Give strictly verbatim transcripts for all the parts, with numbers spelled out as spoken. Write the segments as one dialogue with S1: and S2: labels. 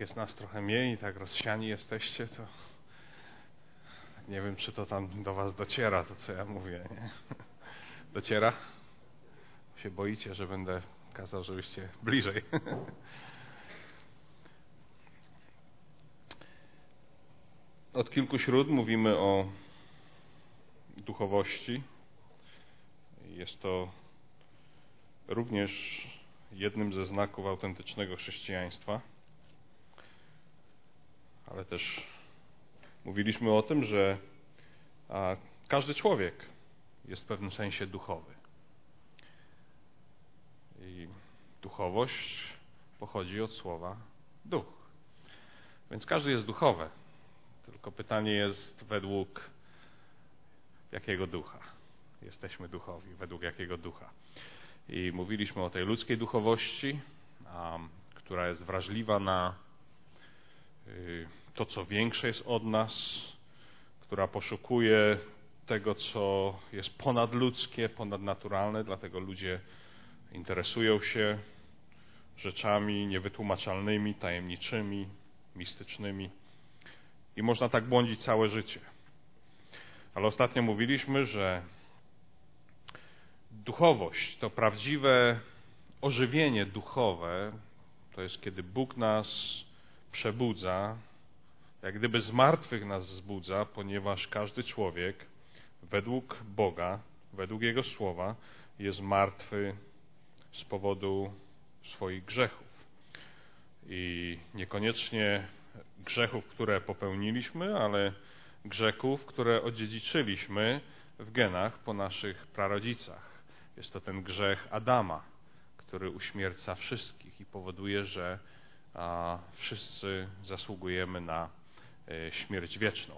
S1: jest nas trochę mniej, tak rozsiani jesteście, to nie wiem, czy to tam do was dociera, to co ja mówię, nie? Dociera? Się boicie, że będę kazał, żebyście bliżej. Od kilku śród mówimy o duchowości. Jest to również jednym ze znaków autentycznego chrześcijaństwa. Ale też mówiliśmy o tym, że a, każdy człowiek jest w pewnym sensie duchowy. I duchowość pochodzi od słowa duch. Więc każdy jest duchowy. Tylko pytanie jest, według jakiego ducha jesteśmy duchowi, według jakiego ducha. I mówiliśmy o tej ludzkiej duchowości, a, która jest wrażliwa na y, to, co większe jest od nas, która poszukuje tego, co jest ponadludzkie, ponadnaturalne, dlatego ludzie interesują się rzeczami niewytłumaczalnymi, tajemniczymi, mistycznymi i można tak błądzić całe życie. Ale ostatnio mówiliśmy, że duchowość to prawdziwe ożywienie duchowe, to jest kiedy Bóg nas przebudza, jak gdyby z martwych nas wzbudza, ponieważ każdy człowiek według Boga, według Jego Słowa jest martwy z powodu swoich grzechów. I niekoniecznie grzechów, które popełniliśmy, ale grzechów, które odziedziczyliśmy w genach po naszych prarodzicach. Jest to ten grzech Adama, który uśmierca wszystkich i powoduje, że a, wszyscy zasługujemy na e, śmierć wieczną.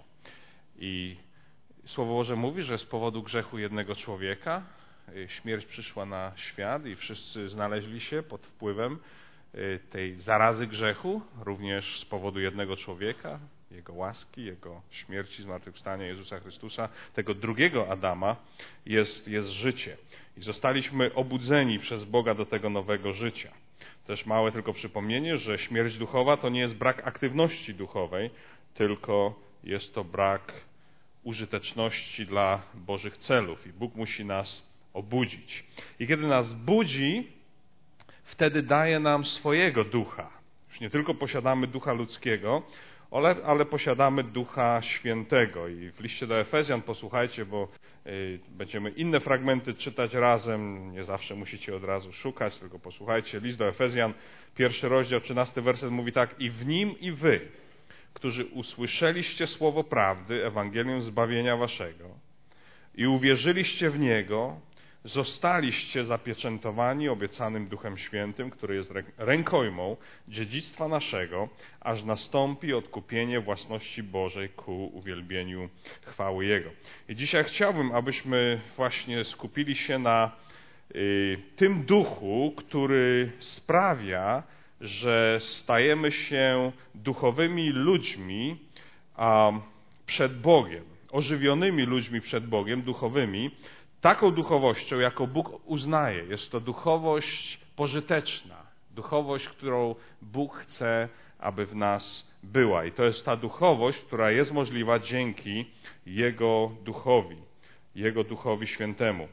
S1: I Słowo Boże mówi, że z powodu grzechu jednego człowieka e, śmierć przyszła na świat i wszyscy znaleźli się pod wpływem e, tej zarazy grzechu, również z powodu jednego człowieka, Jego łaski, Jego śmierci, zmartwychwstania Jezusa Chrystusa, tego drugiego Adama jest, jest życie. I zostaliśmy obudzeni przez Boga do tego nowego życia. Też małe tylko przypomnienie, że śmierć duchowa to nie jest brak aktywności duchowej, tylko jest to brak użyteczności dla Bożych celów. I Bóg musi nas obudzić. I kiedy nas budzi, wtedy daje nam swojego ducha. Już nie tylko posiadamy ducha ludzkiego, ale, ale posiadamy Ducha Świętego. I w liście do Efezjan posłuchajcie, bo y, będziemy inne fragmenty czytać razem. Nie zawsze musicie od razu szukać, tylko posłuchajcie. List do Efezjan, pierwszy rozdział, trzynasty werset mówi tak: i w nim i wy, którzy usłyszeliście słowo prawdy, Ewangelium zbawienia waszego i uwierzyliście w niego, zostaliście zapieczętowani obiecanym Duchem Świętym, który jest rękojmą dziedzictwa naszego, aż nastąpi odkupienie własności Bożej ku uwielbieniu chwały Jego. I dzisiaj chciałbym, abyśmy właśnie skupili się na y, tym duchu, który sprawia, że stajemy się duchowymi ludźmi a, przed Bogiem, ożywionymi ludźmi przed Bogiem, duchowymi, taką duchowością, jaką Bóg uznaje. Jest to duchowość pożyteczna, duchowość, którą Bóg chce, aby w nas była. I to jest ta duchowość, która jest możliwa dzięki Jego duchowi, Jego Duchowi Świętemu.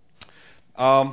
S1: A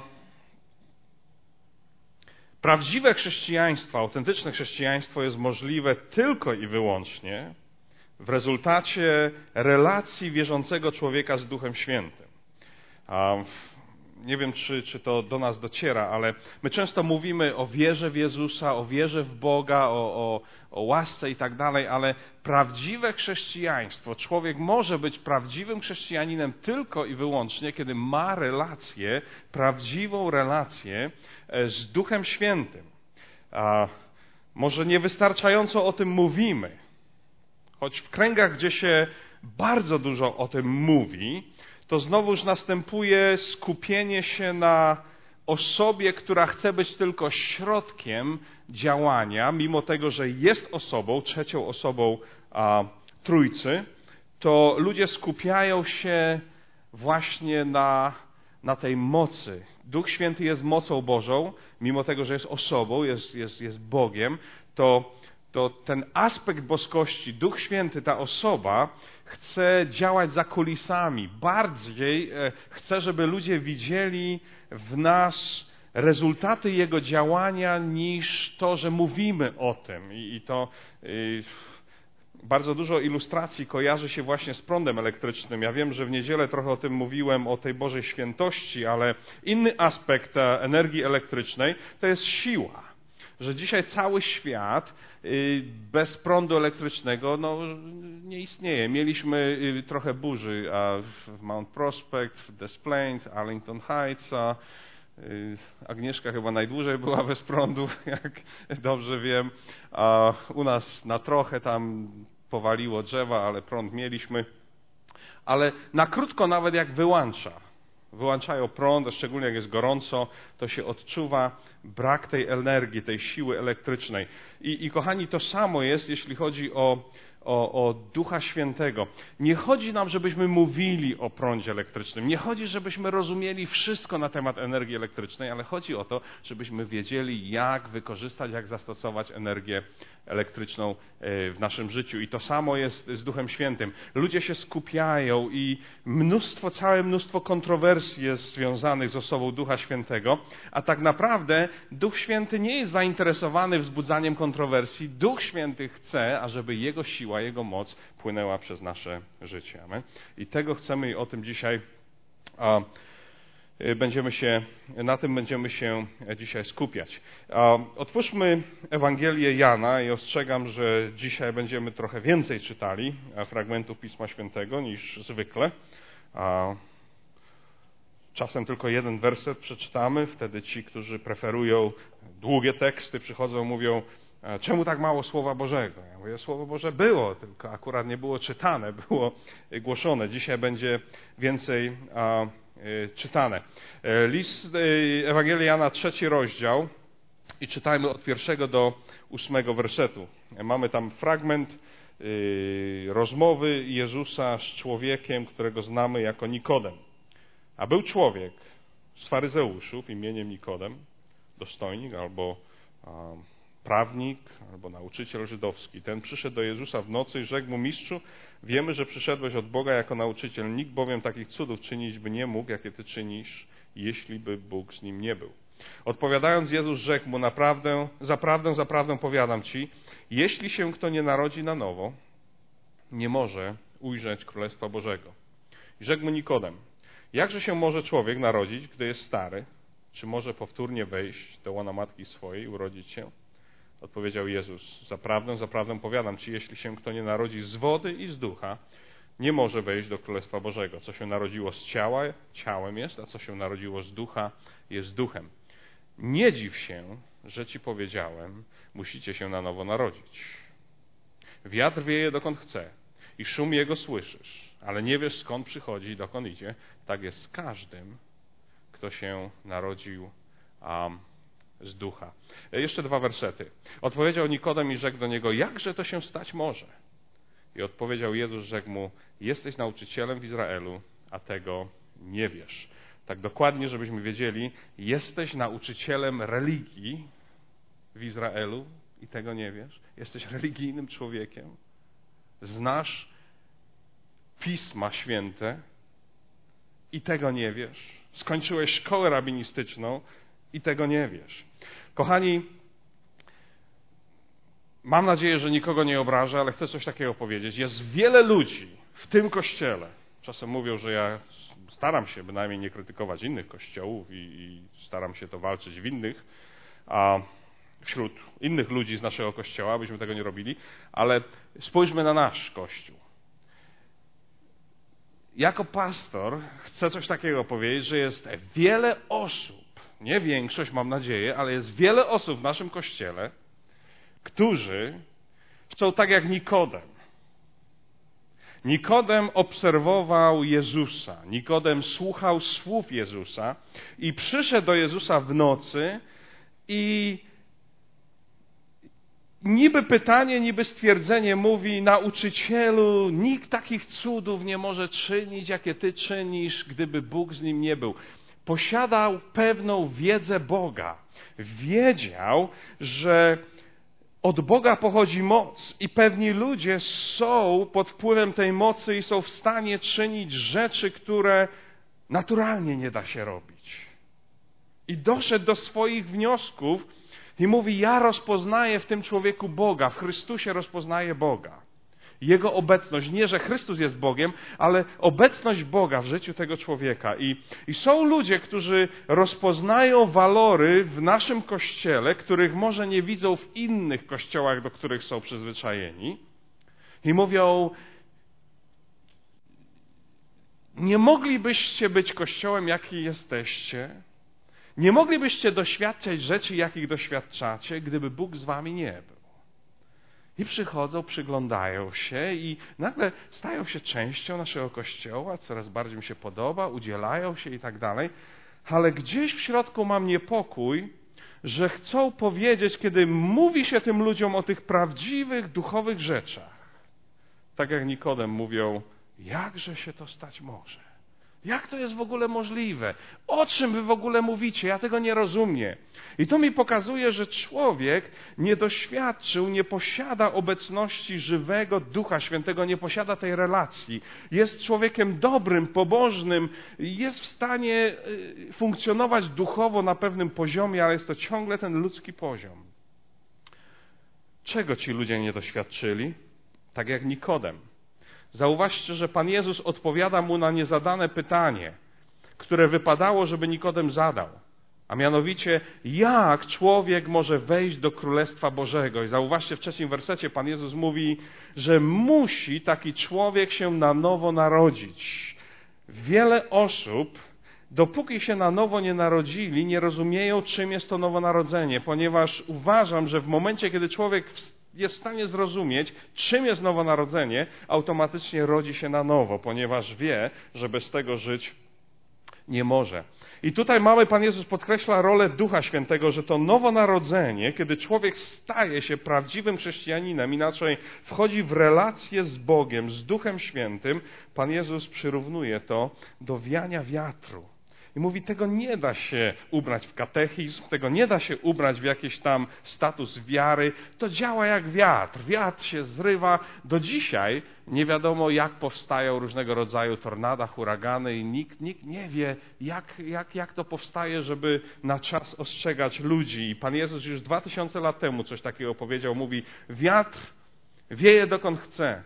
S1: prawdziwe chrześcijaństwo, autentyczne chrześcijaństwo jest możliwe tylko i wyłącznie w rezultacie relacji wierzącego człowieka z Duchem Świętym. Nie wiem, czy, czy to do nas dociera, ale my często mówimy o wierze w Jezusa, o wierze w Boga, o, o, o łasce i tak dalej, ale prawdziwe chrześcijaństwo, człowiek może być prawdziwym chrześcijaninem tylko i wyłącznie, kiedy ma relację, prawdziwą relację z Duchem Świętym. A może niewystarczająco o tym mówimy, choć w kręgach, gdzie się bardzo dużo o tym mówi, to znowuż następuje skupienie się na osobie, która chce być tylko środkiem działania, mimo tego, że jest osobą, trzecią osobą a, Trójcy, to ludzie skupiają się właśnie na, na tej mocy. Duch Święty jest mocą Bożą, mimo tego, że jest osobą, jest, jest, jest Bogiem, to to ten aspekt boskości, Duch Święty, ta osoba chce działać za kulisami. Bardziej chce, żeby ludzie widzieli w nas rezultaty Jego działania niż to, że mówimy o tym. I, i to y, bardzo dużo ilustracji kojarzy się właśnie z prądem elektrycznym. Ja wiem, że w niedzielę trochę o tym mówiłem, o tej Bożej świętości, ale inny aspekt energii elektrycznej to jest siła. Że dzisiaj cały świat y, bez prądu elektrycznego no, nie istnieje. Mieliśmy y, trochę burzy a w Mount Prospect, w Des Plaines, Arlington Heights, a Agnieszka chyba najdłużej była bez prądu, jak dobrze wiem, a u nas na trochę tam powaliło drzewa, ale prąd mieliśmy. Ale na krótko nawet jak wyłącza, wyłączają prąd, a szczególnie jak jest gorąco, to się odczuwa brak tej energii, tej siły elektrycznej. I, i kochani, to samo jest, jeśli chodzi o O, o Ducha Świętego. Nie chodzi nam, żebyśmy mówili o prądzie elektrycznym. Nie chodzi, żebyśmy rozumieli wszystko na temat energii elektrycznej, ale chodzi o to, żebyśmy wiedzieli, jak wykorzystać, jak zastosować energię elektryczną w naszym życiu. I to samo jest z Duchem Świętym. Ludzie się skupiają i mnóstwo, całe mnóstwo kontrowersji jest związanych z osobą Ducha Świętego, a tak naprawdę Duch Święty nie jest zainteresowany wzbudzaniem kontrowersji. Duch Święty chce, ażeby Jego siła, Jego moc płynęła przez nasze życie. Amen? I tego chcemy i o tym dzisiaj a, będziemy się, na tym będziemy się dzisiaj skupiać. A, otwórzmy Ewangelię Jana i ostrzegam, że dzisiaj będziemy trochę więcej czytali fragmentów Pisma Świętego niż zwykle. A, czasem tylko jeden werset przeczytamy, wtedy ci, którzy preferują długie teksty, przychodzą i mówią: czemu tak mało Słowa Bożego? Ja mówię, Słowo Boże było, tylko akurat nie było czytane, było głoszone. Dzisiaj będzie więcej a, y, czytane. List y, Ewangelii Jana, trzeci rozdział i czytajmy od pierwszego do ósmego wersetu. Mamy tam fragment y, rozmowy Jezusa z człowiekiem, którego znamy jako Nikodem. A był człowiek z faryzeuszów imieniem Nikodem, dostojnik albo a, prawnik albo nauczyciel żydowski. Ten przyszedł do Jezusa w nocy i rzekł mu: Mistrzu, wiemy, że przyszedłeś od Boga jako nauczyciel. Nikt bowiem takich cudów czynić by nie mógł, jakie Ty czynisz, jeśli by Bóg z nim nie był. Odpowiadając, Jezus rzekł mu: Naprawdę, zaprawdę, zaprawdę powiadam Ci, jeśli się kto nie narodzi na nowo, nie może ujrzeć Królestwa Bożego. I rzekł mu Nikodem: Jakże się może człowiek narodzić, gdy jest stary? Czy może powtórnie wejść do łona matki swojej i urodzić się? Odpowiedział Jezus: Zaprawdę, zaprawdę powiadam Ci, jeśli się kto nie narodzi z wody i z ducha, nie może wejść do Królestwa Bożego. Co się narodziło z ciała, ciałem jest, a co się narodziło z ducha, jest duchem. Nie dziw się, że Ci powiedziałem, musicie się na nowo narodzić. Wiatr wieje dokąd chce i szum jego słyszysz, ale nie wiesz, skąd przychodzi i dokąd idzie. Tak jest z każdym, kto się narodził um, z ducha. Jeszcze dwa wersety. Odpowiedział Nikodem i rzekł do niego: jakże to się stać może? I odpowiedział Jezus, rzekł mu: jesteś nauczycielem w Izraelu, a tego nie wiesz. Tak dokładnie, żebyśmy wiedzieli, jesteś nauczycielem religii w Izraelu i tego nie wiesz. Jesteś religijnym człowiekiem. Znasz Pisma Święte i tego nie wiesz. Skończyłeś szkołę rabinistyczną i tego nie wiesz. Kochani, mam nadzieję, że nikogo nie obrażę, ale chcę coś takiego powiedzieć. Jest wiele ludzi w tym kościele. Czasem mówią, że ja staram się bynajmniej nie krytykować innych kościołów i, i staram się to walczyć w innych, a wśród innych ludzi z naszego kościoła, abyśmy tego nie robili, ale spójrzmy na nasz kościół. Jako pastor chcę coś takiego powiedzieć, że jest wiele osób, nie większość mam nadzieję, ale jest wiele osób w naszym kościele, którzy chcą tak jak Nikodem. Nikodem obserwował Jezusa, Nikodem słuchał słów Jezusa i przyszedł do Jezusa w nocy i niby pytanie, niby stwierdzenie mówi: nauczycielu, nikt takich cudów nie może czynić, jakie Ty czynisz, gdyby Bóg z nim nie był. Posiadał pewną wiedzę Boga. Wiedział, że Od Boga pochodzi moc i pewni ludzie są pod wpływem tej mocy i są w stanie czynić rzeczy, które naturalnie nie da się robić. I doszedł do swoich wniosków i mówi, ja rozpoznaję w tym człowieku Boga, w Chrystusie rozpoznaję Boga. Jego obecność, nie że Chrystus jest Bogiem, ale obecność Boga w życiu tego człowieka. I, i są ludzie, którzy rozpoznają walory w naszym Kościele, których może nie widzą w innych kościołach, do których są przyzwyczajeni. I mówią, nie moglibyście być Kościołem, jaki jesteście, nie moglibyście doświadczać rzeczy, jakich doświadczacie, gdyby Bóg z wami nie był. I przychodzą, przyglądają się i nagle stają się częścią naszego Kościoła, coraz bardziej mi się podoba, udzielają się i tak dalej. Ale gdzieś w środku mam niepokój, że chcą powiedzieć, kiedy mówi się tym ludziom o tych prawdziwych, duchowych rzeczach, tak jak Nikodem mówią, jakże się to stać może? Jak to jest w ogóle możliwe? O czym wy w ogóle mówicie? Ja tego nie rozumiem. I to mi pokazuje, że człowiek nie doświadczył, nie posiada obecności żywego Ducha Świętego, nie posiada tej relacji. Jest człowiekiem dobrym, pobożnym, jest w stanie funkcjonować duchowo na pewnym poziomie, ale jest to ciągle ten ludzki poziom. Czego ci ludzie nie doświadczyli? Tak jak Nikodem. Zauważcie, że Pan Jezus odpowiada mu na niezadane pytanie, które wypadało, żeby Nikodem zadał. A mianowicie, jak człowiek może wejść do Królestwa Bożego? I zauważcie, w trzecim wersecie Pan Jezus mówi, że musi taki człowiek się na nowo narodzić. Wiele osób, dopóki się na nowo nie narodzili, nie rozumieją, czym jest to nowonarodzenie, ponieważ uważam, że w momencie, kiedy człowiek jest w stanie zrozumieć, czym jest nowonarodzenie, automatycznie rodzi się na nowo, ponieważ wie, że bez tego żyć nie może. I tutaj mamy, Pan Jezus podkreśla rolę Ducha Świętego, że to nowonarodzenie, kiedy człowiek staje się prawdziwym chrześcijaninem, inaczej wchodzi w relację z Bogiem, z Duchem Świętym, Pan Jezus przyrównuje to do wiania wiatru. I mówi, tego nie da się ubrać w katechizm, tego nie da się ubrać w jakiś tam status wiary. To działa jak wiatr. Wiatr się zrywa. Do dzisiaj nie wiadomo, jak powstają różnego rodzaju tornada, huragany i nikt, nikt nie wie, jak, jak, jak to powstaje, żeby na czas ostrzegać ludzi. I Pan Jezus już dwa tysiące lat temu coś takiego powiedział. Mówi, wiatr wieje dokąd chce,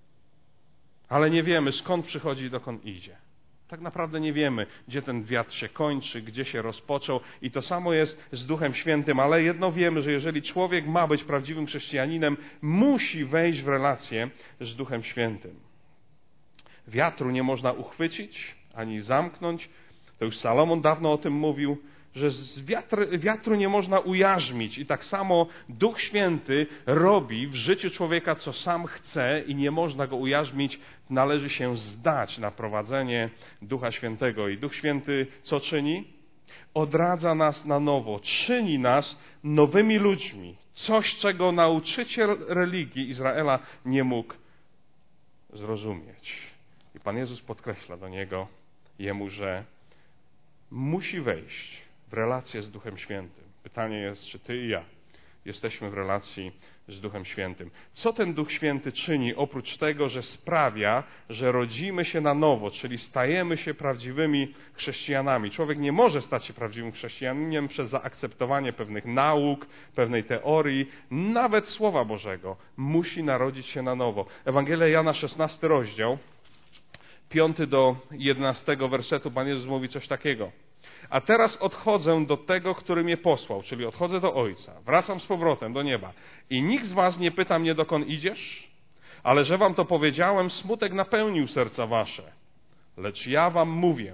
S1: ale nie wiemy, skąd przychodzi i dokąd idzie. Tak naprawdę nie wiemy, gdzie ten wiatr się kończy, gdzie się rozpoczął i to samo jest z Duchem Świętym, ale jedno wiemy, że jeżeli człowiek ma być prawdziwym chrześcijaninem, musi wejść w relację z Duchem Świętym. Wiatru nie można uchwycić, ani zamknąć. To już Salomon dawno o tym mówił, że z wiatr, wiatru nie można ujarzmić i tak samo Duch Święty robi w życiu człowieka, co sam chce i nie można go ujarzmić, należy się zdać na prowadzenie Ducha Świętego. I Duch Święty co czyni? Odradza nas na nowo, czyni nas nowymi ludźmi. Coś, czego nauczyciel religii Izraela nie mógł zrozumieć. I Pan Jezus podkreśla do niego, jemu, że musi wejść w relację z Duchem Świętym. Pytanie jest, czy ty i ja jesteśmy w relacji z Duchem Świętym. Co ten Duch Święty czyni, oprócz tego, że sprawia, że rodzimy się na nowo, czyli stajemy się prawdziwymi chrześcijanami. Człowiek nie może stać się prawdziwym chrześcijaninem przez zaakceptowanie pewnych nauk, pewnej teorii, nawet Słowa Bożego. Musi narodzić się na nowo. Ewangelia Jana, szesnasty rozdział, piąty do jedenastego wersetu, Pan Jezus mówi coś takiego. A teraz odchodzę do tego, który mnie posłał, czyli odchodzę do Ojca. Wracam z powrotem do nieba. I nikt z was nie pyta mnie, dokąd idziesz? Ale że wam to powiedziałem, smutek napełnił serca wasze. Lecz ja wam mówię,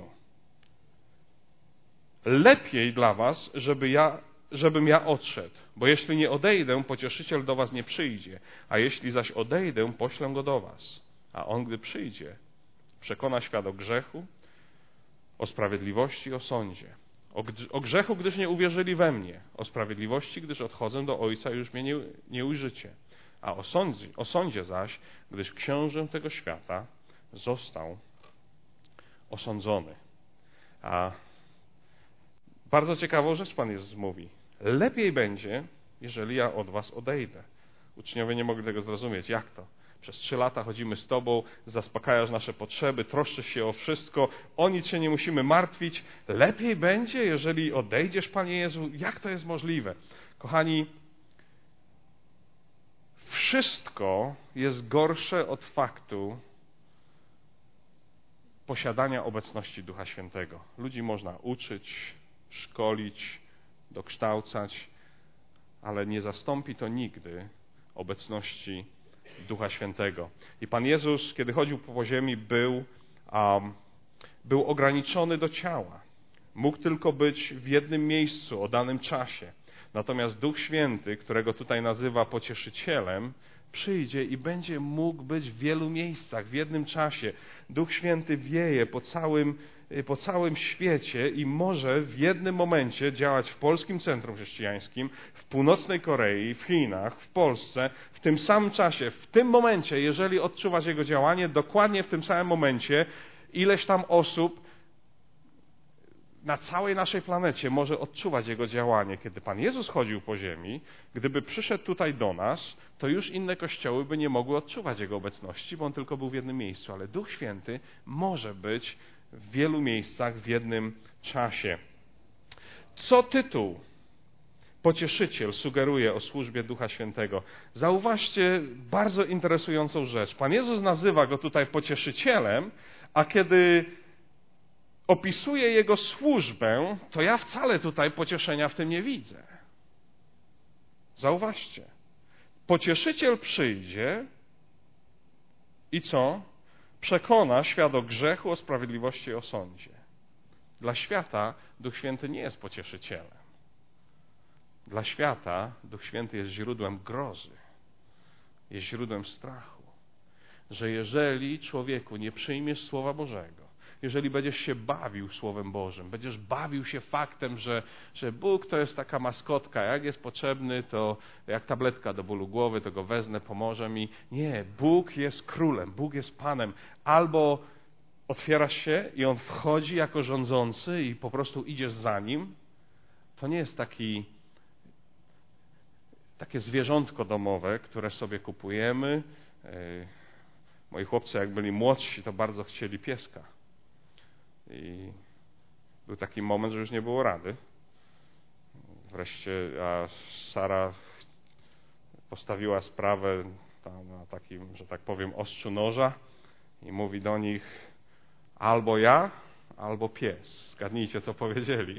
S1: lepiej dla was, żeby ja, żebym ja odszedł. Bo jeśli nie odejdę, pocieszyciel do was nie przyjdzie. A jeśli zaś odejdę, poślę go do was. A on, gdy przyjdzie, przekona świat o grzechu, o sprawiedliwości i o sądzie. O, o grzechu, gdyż nie uwierzyli we mnie. O sprawiedliwości, gdyż odchodzę do Ojca i już mnie nie, nie ujrzycie. A o sądzie, o sądzie zaś, gdyż książę tego świata został osądzony. A bardzo ciekawą rzecz Pan Jezus mówi. Lepiej będzie, jeżeli ja od was odejdę. Uczniowie nie mogli tego zrozumieć. Jak to? Przez trzy lata chodzimy z Tobą, zaspokajasz nasze potrzeby, troszczysz się o wszystko, o nic się nie musimy martwić. Lepiej będzie, jeżeli odejdziesz, Panie Jezu. Jak to jest możliwe? Kochani, wszystko jest gorsze od faktu posiadania obecności Ducha Świętego. Ludzi można uczyć, szkolić, dokształcać, ale nie zastąpi to nigdy obecności Ducha Świętego. I Pan Jezus, kiedy chodził po ziemi, był, um, był ograniczony do ciała. Mógł tylko być w jednym miejscu o danym czasie. Natomiast Duch Święty, którego tutaj nazywa Pocieszycielem, przyjdzie i będzie mógł być w wielu miejscach, w jednym czasie. Duch Święty wieje po całym, po całym świecie i może w jednym momencie działać w Polskim Centrum Chrześcijańskim, w Północnej Korei, w Chinach, w Polsce, w tym samym czasie, w tym momencie, jeżeli odczuwasz Jego działanie, dokładnie w tym samym momencie ileś tam osób na całej naszej planecie może odczuwać Jego działanie. Kiedy Pan Jezus chodził po ziemi, gdyby przyszedł tutaj do nas, to już inne kościoły by nie mogły odczuwać Jego obecności, bo On tylko był w jednym miejscu. Ale Duch Święty może być w wielu miejscach w jednym czasie. Co tytuł Pocieszyciel sugeruje o służbie Ducha Świętego? Zauważcie bardzo interesującą rzecz. Pan Jezus nazywa Go tutaj Pocieszycielem, a kiedy opisuje Jego służbę, to ja wcale tutaj pocieszenia w tym nie widzę. Zauważcie. Pocieszyciel przyjdzie i co? Przekona świat o grzechu, o sprawiedliwości i o sądzie. Dla świata Duch Święty nie jest pocieszycielem. Dla świata Duch Święty jest źródłem grozy, jest źródłem strachu. Że jeżeli człowieku nie przyjmiesz Słowa Bożego, jeżeli będziesz się bawił Słowem Bożym, będziesz bawił się faktem, że, że Bóg to jest taka maskotka, jak jest potrzebny, to jak tabletka do bólu głowy, to go wezmę, pomoże mi. Nie, Bóg jest królem, Bóg jest Panem. Albo otwierasz się i On wchodzi jako rządzący i po prostu idziesz za Nim. To nie jest taki, takie zwierzątko domowe, które sobie kupujemy. Moi chłopcy, jak byli młodsi, to bardzo chcieli pieska. I był taki moment, że już nie było rady. Wreszcie a Sara postawiła sprawę tam na takim, że tak powiem, ostrzu noża i mówi do nich: albo ja, albo pies. Zgadnijcie, co powiedzieli.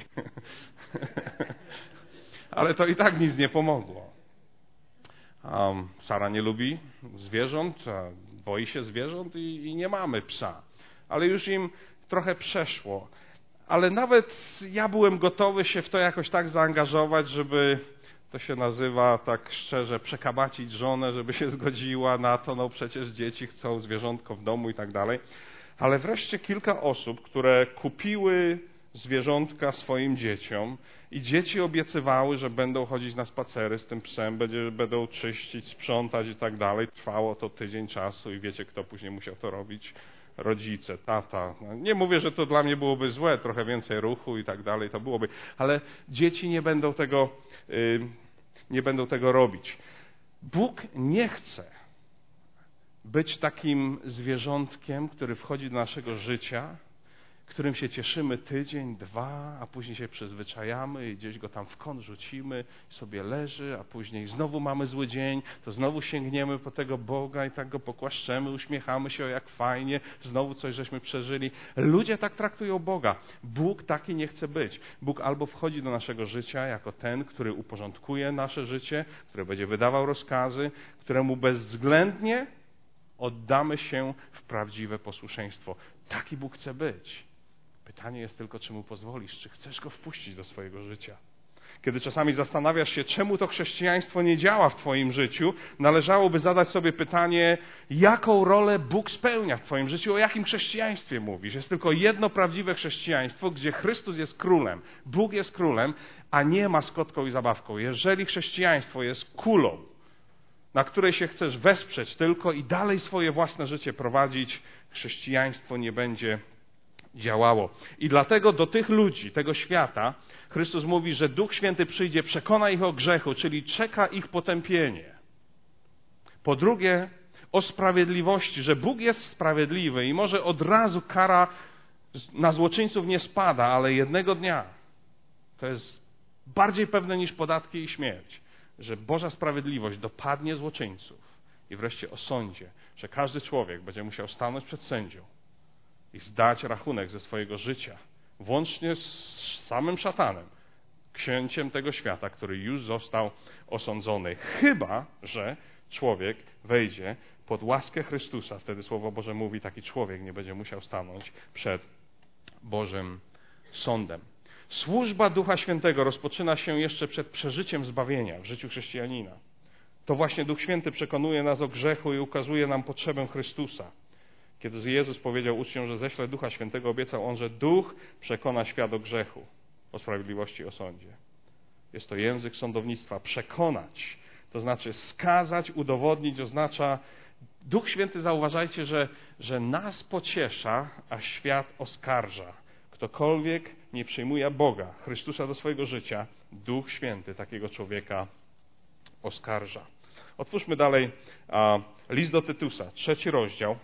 S1: Ale to i tak nic nie pomogło. Um, Sara nie lubi zwierząt, boi się zwierząt i, i nie mamy psa. Ale już im trochę przeszło. Ale nawet ja byłem gotowy się w to jakoś tak zaangażować, żeby, to się nazywa tak szczerze, przekabacić żonę, żeby się zgodziła na to. No przecież dzieci chcą zwierzątko w domu i tak dalej. Ale wreszcie kilka osób, które kupiły zwierzątka swoim dzieciom i dzieci obiecywały, że będą chodzić na spacery z tym psem, będzie, będą czyścić, sprzątać i tak dalej. Trwało to tydzień czasu i wiecie, kto później musiał to robić? Rodzice, tata. No, nie mówię, że to dla mnie byłoby złe, trochę więcej ruchu i tak dalej, to byłoby, ale dzieci nie będą tego, yy, nie będą tego robić. Bóg nie chce być takim zwierzątkiem, który wchodzi do naszego życia, którym się cieszymy tydzień, dwa, a później się przyzwyczajamy i gdzieś go tam w kąt rzucimy, sobie leży, a później znowu mamy zły dzień, to znowu sięgniemy po tego Boga i tak go pokłaszczemy, uśmiechamy się, o jak fajnie, znowu coś żeśmy przeżyli. Ludzie tak traktują Boga. Bóg taki nie chce być. Bóg albo wchodzi do naszego życia jako ten, który uporządkuje nasze życie, który będzie wydawał rozkazy, któremu bezwzględnie oddamy się w prawdziwe posłuszeństwo. Taki Bóg chce być. Pytanie jest tylko, czy Mu pozwolisz, czy chcesz Go wpuścić do swojego życia. Kiedy czasami zastanawiasz się, czemu to chrześcijaństwo nie działa w Twoim życiu, należałoby zadać sobie pytanie, jaką rolę Bóg spełnia w Twoim życiu, o jakim chrześcijaństwie mówisz. Jest tylko jedno prawdziwe chrześcijaństwo, gdzie Chrystus jest królem, Bóg jest królem, a nie maskotką i zabawką. Jeżeli chrześcijaństwo jest kulą, na której się chcesz wesprzeć tylko i dalej swoje własne życie prowadzić, chrześcijaństwo nie będzie działało. I dlatego do tych ludzi, tego świata, Chrystus mówi, że Duch Święty przyjdzie, przekona ich o grzechu, czyli czeka ich potępienie. Po drugie, o sprawiedliwości, że Bóg jest sprawiedliwy i może od razu kara na złoczyńców nie spada, ale jednego dnia, to jest bardziej pewne niż podatki i śmierć, że Boża sprawiedliwość dopadnie złoczyńców i wreszcie o sądzie, że każdy człowiek będzie musiał stanąć przed sędzią i zdać rachunek ze swojego życia, włącznie z samym szatanem, księciem tego świata, który już został osądzony. Chyba że człowiek wejdzie pod łaskę Chrystusa. Wtedy Słowo Boże mówi, taki człowiek nie będzie musiał stanąć przed Bożym sądem. Służba Ducha Świętego rozpoczyna się jeszcze przed przeżyciem zbawienia w życiu chrześcijanina. To właśnie Duch Święty przekonuje nas o grzechu i ukazuje nam potrzebę Chrystusa. Kiedy Jezus powiedział uczniom, że ześle Ducha Świętego, obiecał On, że Duch przekona świat o grzechu, o sprawiedliwości i o sądzie. Jest to język sądownictwa. Przekonać, to znaczy skazać, udowodnić, oznacza... Duch Święty, zauważajcie, że, że nas pociesza, a świat oskarża. Ktokolwiek nie przyjmuje Boga, Chrystusa do swojego życia, Duch Święty takiego człowieka oskarża. Otwórzmy dalej a, list do Tytusa, trzeci rozdział.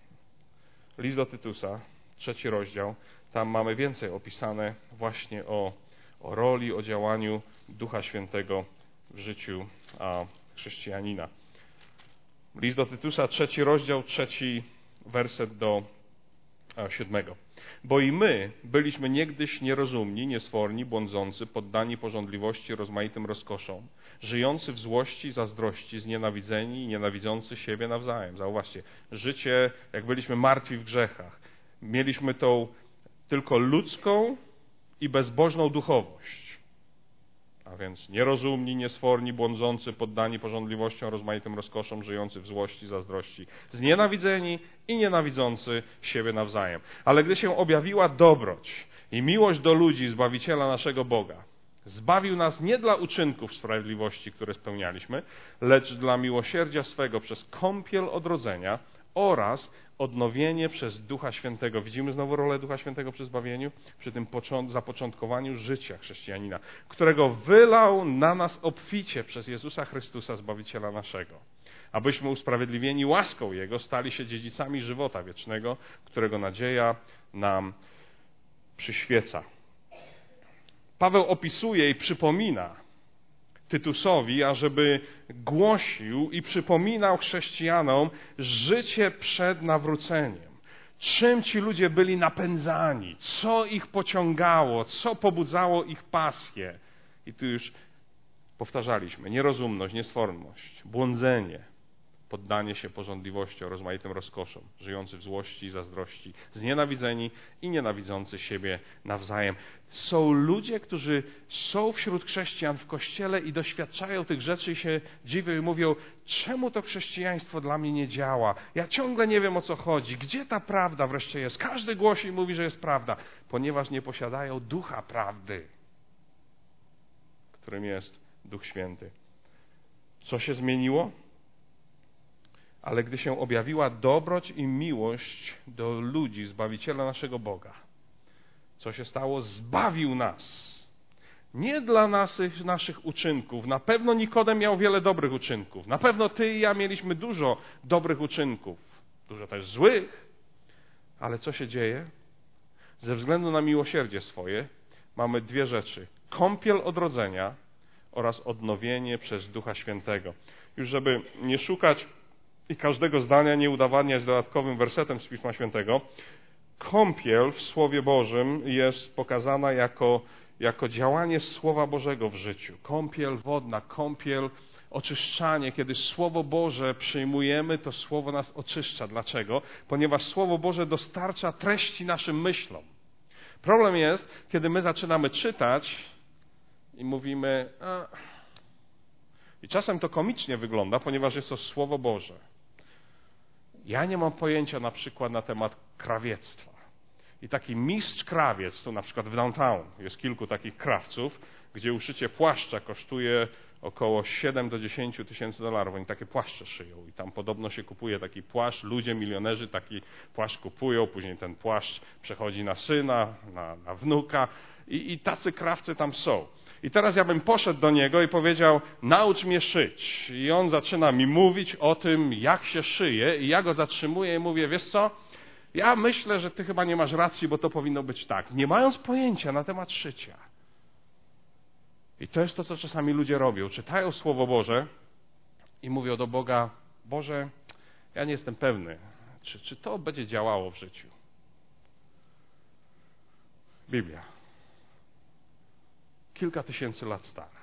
S1: List do Tytusa, trzeci rozdział. Tam mamy więcej opisane właśnie o, o roli, o działaniu Ducha Świętego w życiu a, chrześcijanina. List do Tytusa, trzeci rozdział, trzeci werset do a, siódmego. Bo i my byliśmy niegdyś nierozumni, niesforni, błądzący, poddani pożądliwości, rozmaitym rozkoszom, żyjący w złości, zazdrości, znienawidzeni i nienawidzący siebie nawzajem. Zauważcie, życie, jak byliśmy martwi w grzechach, mieliśmy tą tylko ludzką i bezbożną duchowość. A więc nierozumni, niesforni, błądzący, poddani pożądliwościom, rozmaitym rozkoszom, żyjący w złości, zazdrości, znienawidzeni i nienawidzący siebie nawzajem. Ale gdy się objawiła dobroć i miłość do ludzi Zbawiciela naszego Boga, zbawił nas nie dla uczynków sprawiedliwości, które spełnialiśmy, lecz dla miłosierdzia swego przez kąpiel odrodzenia oraz odnowienie przez Ducha Świętego. Widzimy znowu rolę Ducha Świętego przy zbawieniu, przy tym zapoczątkowaniu życia chrześcijanina, którego wylał na nas obficie przez Jezusa Chrystusa, Zbawiciela naszego, abyśmy usprawiedliwieni łaską Jego stali się dziedzicami żywota wiecznego, którego nadzieja nam przyświeca. Paweł opisuje i przypomina Tytusowi, ażeby głosił i przypominał chrześcijanom życie przed nawróceniem. Czym ci ludzie byli napędzani, co ich pociągało, co pobudzało ich pasję. I tu już powtarzaliśmy, nierozumność, niesforność, błądzenie, poddanie się pożądliwościom, rozmaitym rozkoszom, żyjący w złości i zazdrości, znienawidzeni i nienawidzący siebie nawzajem. Są ludzie, którzy są wśród chrześcijan w Kościele i doświadczają tych rzeczy i się dziwią i mówią, czemu to chrześcijaństwo dla mnie nie działa? Ja ciągle nie wiem, o co chodzi. Gdzie ta prawda wreszcie jest? Każdy głosi i mówi, że jest prawda, ponieważ nie posiadają Ducha Prawdy, którym jest Duch Święty. Co się zmieniło? Ale gdy się objawiła dobroć i miłość do ludzi, Zbawiciela naszego Boga, co się stało? Zbawił nas. Nie dla naszych, naszych uczynków. Na pewno Nikodem miał wiele dobrych uczynków. Na pewno ty i ja mieliśmy dużo dobrych uczynków. Dużo też złych. Ale co się dzieje? Ze względu na miłosierdzie swoje mamy dwie rzeczy. Kąpiel odrodzenia oraz odnowienie przez Ducha Świętego. Już żeby nie szukać i każdego zdania nie udowadniać dodatkowym wersetem z Pisma Świętego, kąpiel w Słowie Bożym jest pokazana jako, jako działanie Słowa Bożego w życiu. Kąpiel wodna, kąpiel, oczyszczanie. Kiedy Słowo Boże przyjmujemy, to Słowo nas oczyszcza. Dlaczego? Ponieważ Słowo Boże dostarcza treści naszym myślom. Problem jest, kiedy my zaczynamy czytać i mówimy... A... I czasem to komicznie wygląda, ponieważ jest to Słowo Boże. Ja nie mam pojęcia na przykład na temat krawiectwa. I taki mistrz krawiec, tu na przykład w downtown jest kilku takich krawców, gdzie uszycie płaszcza kosztuje około siedem do dziesięciu tysięcy dolarów. Oni takie płaszcze szyją i tam podobno się kupuje taki płaszcz. Ludzie, milionerzy taki płaszcz kupują, później ten płaszcz przechodzi na syna, na, na wnuka i, i tacy krawcy tam są. I teraz ja bym poszedł do niego i powiedział, naucz mnie szyć. I on zaczyna mi mówić o tym, jak się szyje i ja go zatrzymuję i mówię, wiesz co, ja myślę, że ty chyba nie masz racji, bo to powinno być tak. Nie mając pojęcia na temat szycia. I to jest to, co czasami ludzie robią. Czytają Słowo Boże i mówią do Boga, Boże, ja nie jestem pewny, czy, czy to będzie działało w życiu. Biblia. Kilka tysięcy lat stara.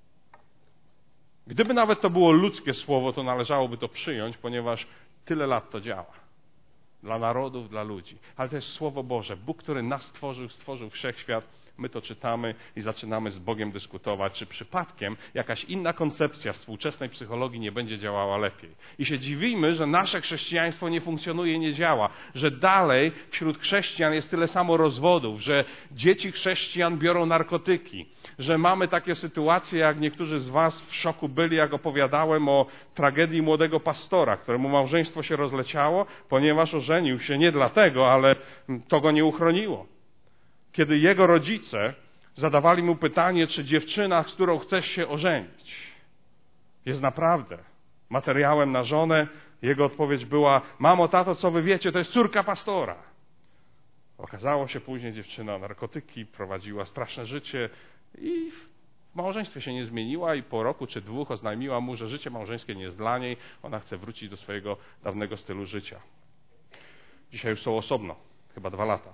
S1: Gdyby nawet to było ludzkie słowo, to należałoby to przyjąć, ponieważ tyle lat to działa. Dla narodów, dla ludzi. Ale to jest Słowo Boże. Bóg, który nas stworzył, stworzył wszechświat. My to czytamy i zaczynamy z Bogiem dyskutować, czy przypadkiem jakaś inna koncepcja współczesnej psychologii nie będzie działała lepiej. I się dziwimy, że nasze chrześcijaństwo nie funkcjonuje i nie działa, że dalej wśród chrześcijan jest tyle samo rozwodów, że dzieci chrześcijan biorą narkotyki, że mamy takie sytuacje, jak niektórzy z was w szoku byli, jak opowiadałem o tragedii młodego pastora, któremu małżeństwo się rozleciało, ponieważ ożenił się nie dlatego, ale to go nie uchroniło. Kiedy jego rodzice zadawali mu pytanie, czy dziewczyna, z którą chcesz się ożenić, jest naprawdę materiałem na żonę, jego odpowiedź była, mamo, tato, co wy wiecie, to jest córka pastora. Okazało się później, dziewczyna narkotyki, prowadziła straszne życie i w małżeństwie się nie zmieniła i po roku czy dwóch oznajmiła mu, że życie małżeńskie nie jest dla niej, ona chce wrócić do swojego dawnego stylu życia. Dzisiaj już są osobno, chyba dwa lata.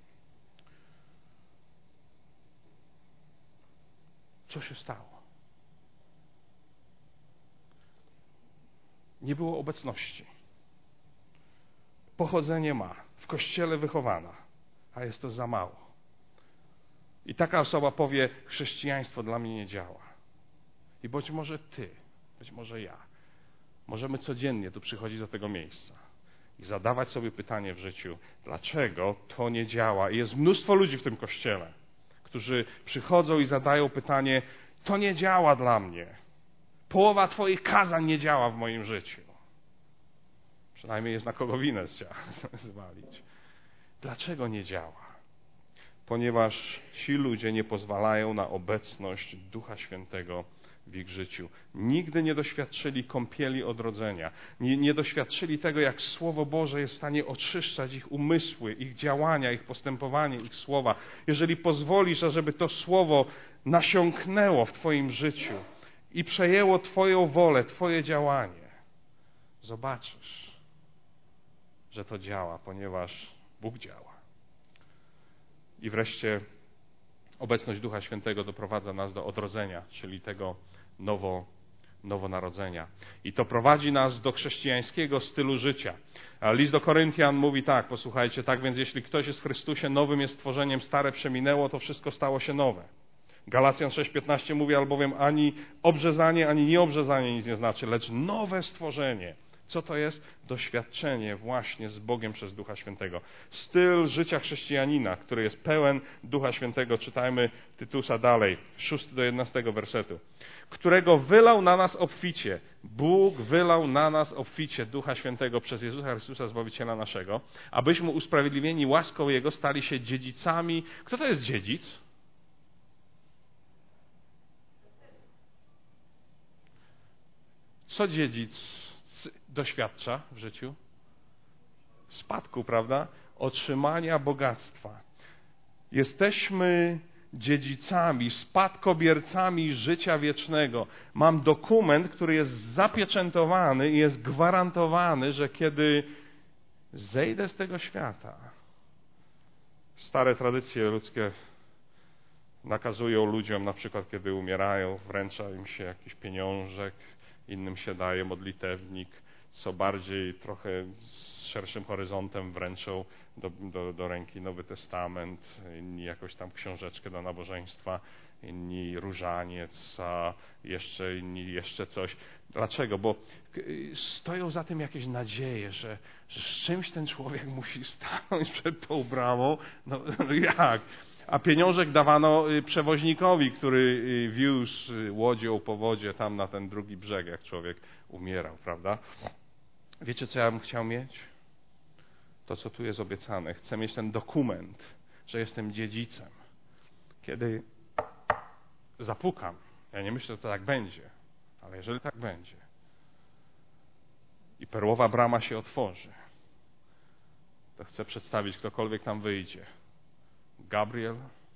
S1: Co się stało? Nie było obecności. Pochodzenie ma, w kościele wychowana, a jest to za mało. I taka osoba powie, chrześcijaństwo dla mnie nie działa. I być może ty, być może ja, możemy codziennie tu przychodzić do tego miejsca i zadawać sobie pytanie w życiu, dlaczego to nie działa. I jest mnóstwo ludzi w tym kościele, którzy przychodzą i zadają pytanie, to nie działa dla mnie. Połowa twoich kazań nie działa w moim życiu. Przynajmniej jest na kogo winę trzeba zwalić. Dlaczego nie działa? Ponieważ ci ludzie nie pozwalają na obecność Ducha Świętego w ich życiu. Nigdy nie doświadczyli kąpieli odrodzenia. Nie, nie doświadczyli tego, jak Słowo Boże jest w stanie oczyszczać ich umysły, ich działania, ich postępowanie, ich słowa. Jeżeli pozwolisz, ażeby to Słowo nasiąknęło w twoim życiu i przejęło twoją wolę, twoje działanie, zobaczysz, że to działa, ponieważ Bóg działa. I wreszcie obecność Ducha Świętego doprowadza nas do odrodzenia, czyli tego nowo, nowonarodzenia. I to prowadzi nas do chrześcijańskiego stylu życia. A list do Koryntian mówi tak, posłuchajcie, tak więc jeśli ktoś jest w Chrystusie, nowym jest stworzeniem, stare przeminęło, to wszystko stało się nowe. Galacjan sześć piętnaście mówi, albowiem ani obrzezanie, ani nieobrzezanie nic nie znaczy, lecz nowe stworzenie. Co to jest? Doświadczenie właśnie z Bogiem przez Ducha Świętego. Styl życia chrześcijanina, który jest pełen Ducha Świętego. Czytajmy Tytusa dalej, szósty do jedenastego wersetu. Którego wylał na nas obficie. Bóg wylał na nas obficie Ducha Świętego przez Jezusa Chrystusa, Zbawiciela naszego, abyśmy usprawiedliwieni łaską Jego stali się dziedzicami. Kto to jest dziedzic? Co dziedzic doświadcza w życiu? Spadku, prawda? Otrzymania bogactwa. Jesteśmy dziedzicami, spadkobiercami życia wiecznego. Mam dokument, który jest zapieczętowany i jest gwarantowany, że kiedy zejdę z tego świata, stare tradycje ludzkie nakazują ludziom, na przykład kiedy umierają, wręcza im się jakiś pieniążek, innym się daje modlitewnik, co bardziej trochę z szerszym horyzontem wręczą do, do, do ręki Nowy Testament, inni jakoś tam książeczkę do nabożeństwa, inni różaniec, a jeszcze inni jeszcze coś. Dlaczego? Bo stoją za tym jakieś nadzieje, że, że z czymś ten człowiek musi stanąć przed tą bramą. No, no jak? a pieniążek dawano przewoźnikowi, który wiózł łodzią po wodzie tam na ten drugi brzeg, jak człowiek umierał, prawda? Wiecie, co ja bym chciał mieć? To, co tu jest obiecane. Chcę mieć ten dokument, że jestem dziedzicem. Kiedy zapukam, ja nie myślę, że to tak będzie, ale jeżeli tak będzie i perłowa brama się otworzy, to chcę przedstawić, ktokolwiek tam wyjdzie. Gabriel,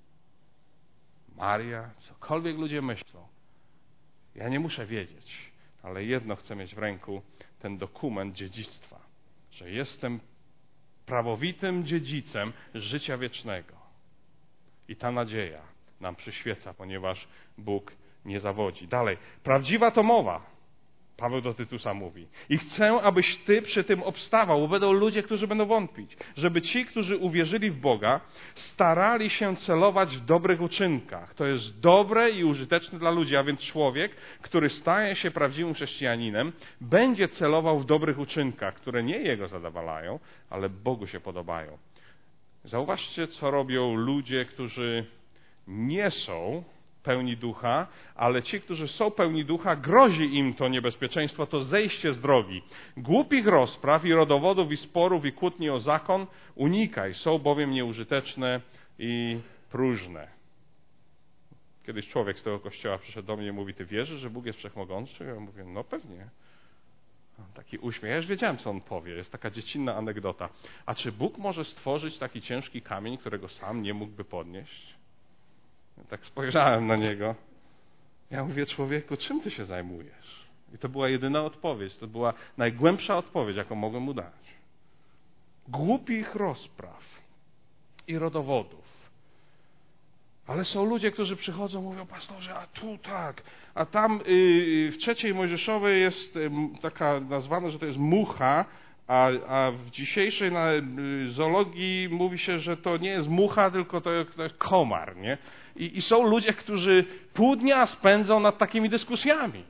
S1: Maria, cokolwiek ludzie myślą. Ja nie muszę wiedzieć, ale jedno chcę mieć w ręku, ten dokument dziedzictwa, że jestem prawowitym dziedzicem życia wiecznego. I ta nadzieja nam przyświeca, ponieważ Bóg nie zawodzi. Dalej, prawdziwa to mowa. Paweł do Tytusa mówi. I chcę, abyś ty przy tym obstawał, bo będą ludzie, którzy będą wątpić. Żeby ci, którzy uwierzyli w Boga, starali się celować w dobrych uczynkach. To jest dobre i użyteczne dla ludzi, a więc człowiek, który staje się prawdziwym chrześcijaninem, będzie celował w dobrych uczynkach, które nie jego zadowalają, ale Bogu się podobają. Zauważcie, co robią ludzie, którzy nie są pełni ducha, ale ci, którzy są pełni ducha, grozi im to niebezpieczeństwo, to zejście z drogi. Głupich rozpraw i rodowodów i sporów i kłótni o zakon unikaj, są bowiem nieużyteczne i próżne. Kiedyś człowiek z tego kościoła przyszedł do mnie i mówi, ty wierzysz, że Bóg jest wszechmogący? Ja mówię, no pewnie. Taki uśmiech. Ja już wiedziałem, co on powie. Jest taka dziecinna anegdota. A czy Bóg może stworzyć taki ciężki kamień, którego sam nie mógłby podnieść? Tak spojrzałem na niego. Ja mówię, człowieku, czym ty się zajmujesz? I to była jedyna odpowiedź. To była najgłębsza odpowiedź, jaką mogłem mu dać. Głupich rozpraw i rodowodów. Ale są ludzie, którzy przychodzą, mówią, pastorze, a tu tak, a tam yy, w trzeciej Mojżeszowej jest yy, taka nazwana, że to jest mucha, A, a w dzisiejszej na, y, zoologii mówi się, że to nie jest mucha, tylko to, to jest komar, nie? I, I są ludzie, którzy pół dnia spędzą nad takimi dyskusjami.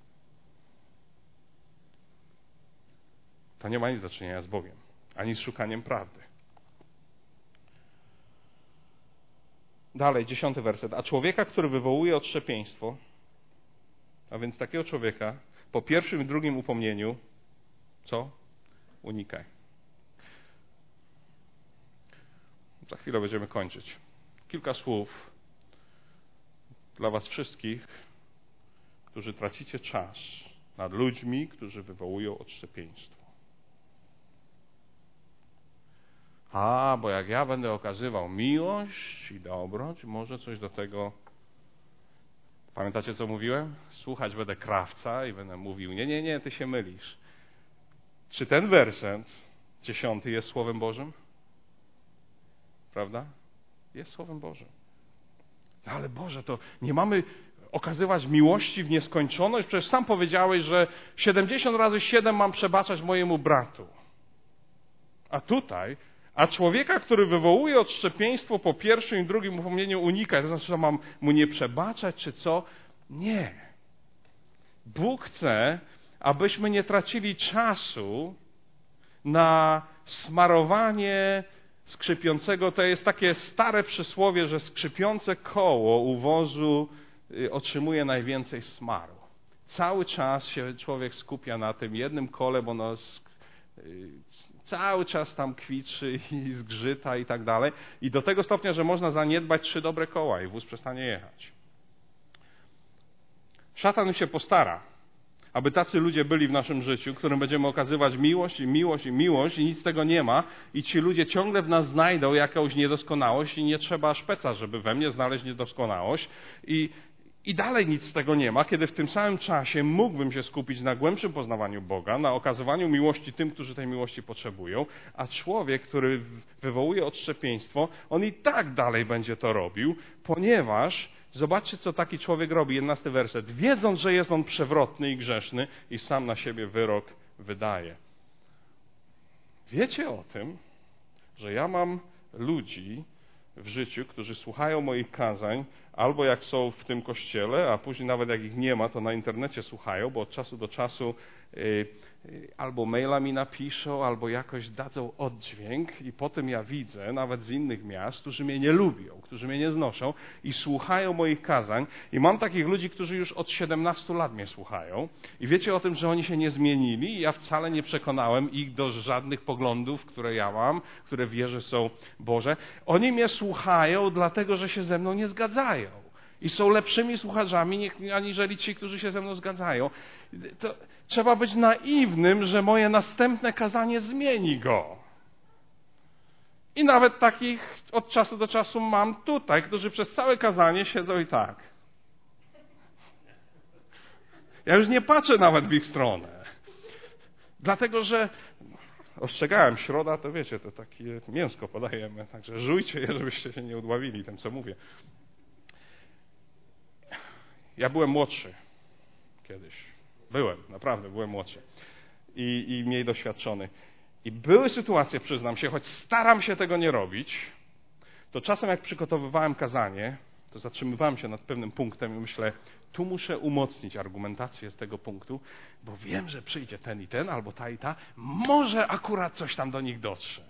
S1: To nie ma nic do czynienia z Bogiem, ani z szukaniem prawdy. Dalej, dziesiąty werset. A człowieka, który wywołuje odszczepieństwo, a więc takiego człowieka, po pierwszym i drugim upomnieniu, co? Unikaj. Za chwilę będziemy kończyć. Kilka słów dla was wszystkich, którzy tracicie czas nad ludźmi, którzy wywołują odszczepieństwo. A, bo jak ja będę okazywał miłość i dobroć, może coś do tego... Pamiętacie, co mówiłem? Słuchać będę krawca i będę mówił, nie, nie, nie, ty się mylisz. Czy ten werset, dziesiąty, jest Słowem Bożym? Prawda? Jest Słowem Bożym. No ale Boże, to nie mamy okazywać miłości w nieskończoność? Przecież sam powiedziałeś, że siedemdziesiąt razy siedem mam przebaczać mojemu bratu. A tutaj, a człowieka, który wywołuje odszczepieństwo po pierwszym i drugim upomnieniu unikać, to znaczy, że mam mu nie przebaczać, czy co? Nie. Bóg chce, abyśmy nie tracili czasu na smarowanie skrzypiącego. To jest takie stare przysłowie, że skrzypiące koło u wozu otrzymuje najwięcej smaru. Cały czas się człowiek skupia na tym jednym kole, bo ono cały czas tam kwiczy i zgrzyta i tak dalej. I do tego stopnia, że można zaniedbać trzy dobre koła i wóz przestanie jechać. Szatan się postara, aby tacy ludzie byli w naszym życiu, którym będziemy okazywać miłość i miłość i miłość i nic z tego nie ma i ci ludzie ciągle w nas znajdą jakąś niedoskonałość i nie trzeba szpeca, żeby we mnie znaleźć niedoskonałość i, i dalej nic z tego nie ma, kiedy w tym samym czasie mógłbym się skupić na głębszym poznawaniu Boga, na okazywaniu miłości tym, którzy tej miłości potrzebują, a człowiek, który wywołuje odszczepieństwo, on i tak dalej będzie to robił, ponieważ zobaczcie, co taki człowiek robi, jedenasty werset. Wiedząc, że jest on przewrotny i grzeszny i sam na siebie wyrok wydaje. Wiecie o tym, że ja mam ludzi w życiu, którzy słuchają moich kazań, albo jak są w tym kościele, a później nawet jak ich nie ma, to na internecie słuchają, bo od czasu do czasu y,
S2: albo maila mi napiszą, albo jakoś dadzą oddźwięk i potem ja widzę, nawet z innych miast, którzy mnie nie lubią, którzy mnie nie znoszą i słuchają moich kazań. I mam takich ludzi, którzy już od siedemnastu lat mnie słuchają i wiecie o tym, że oni się nie zmienili i ja wcale nie przekonałem ich do żadnych poglądów, które ja mam, które wierzę są Boże. Oni mnie słuchają dlatego, że się ze mną nie zgadzają. I są lepszymi słuchaczami aniżeli ci, którzy się ze mną zgadzają. To trzeba być naiwnym, że moje następne kazanie zmieni go. I nawet takich od czasu do czasu mam tutaj, którzy przez całe kazanie siedzą i tak. Ja już nie patrzę nawet w ich stronę. Dlatego, że ostrzegałem, środa to wiecie, to takie mięsko podajemy, także żujcie je, żebyście się nie udławili tym, co mówię. Ja byłem młodszy kiedyś. Byłem, naprawdę byłem młodszy. I, i mniej doświadczony. I były sytuacje, przyznam się, choć staram się tego nie robić, to czasem jak przygotowywałem kazanie, to zatrzymywałem się nad pewnym punktem i myślę, tu muszę umocnić argumentację z tego punktu, bo wiem, że przyjdzie ten i ten, albo ta i ta, może akurat coś tam do nich dotrze.